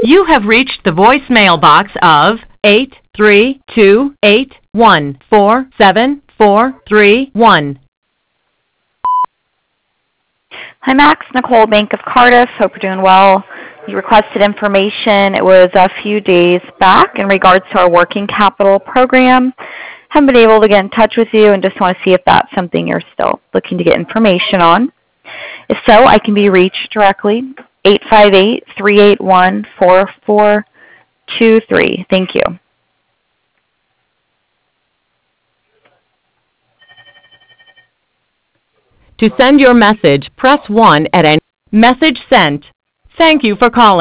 You have reached the voicemail box of 832-814-7431. Hi, Max. Nicole, Bank of Cardiff. Hope you're doing well. You requested information. It was a few days back in regards to our working capital program. Haven't been able to get in touch with you and just want to see if that's something you're still looking to get information on. If so, I can be reached directly, 858-381-4423. Thank you. To send your message, press 1 at any message sent. Thank you for calling.